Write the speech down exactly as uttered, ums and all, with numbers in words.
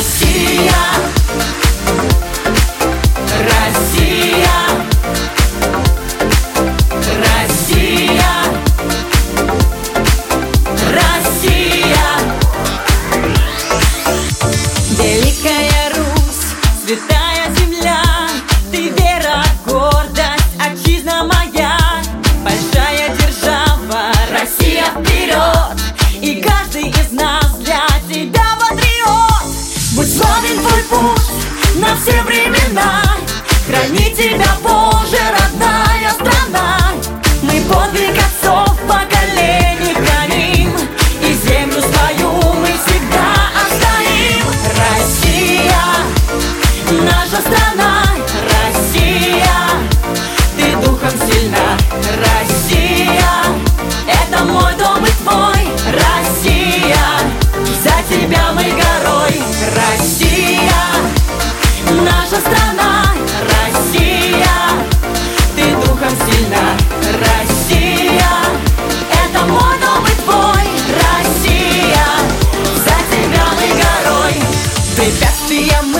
Россия, Россия, Россия, Россия. Великая Русь, святая земля, ты вера, гордость, отчизна моя. Большая держава, Россия вперед, и каждый из нас для тебя патриот. Будь славен твой путь на все времена, храни тебя, Боже, родная страна. Мы подвиг отцов поколений храним, и землю свою мы всегда отстоим. Россия, наша страна, Россия, ты духом сильна. Россия, это мой дом и твой. Россия, за тебя мы горой. Россия, наша страна, Россия, ты духом сильна. Россия, это мой дом и твой. Россия, за тебя мы горой. Препятствия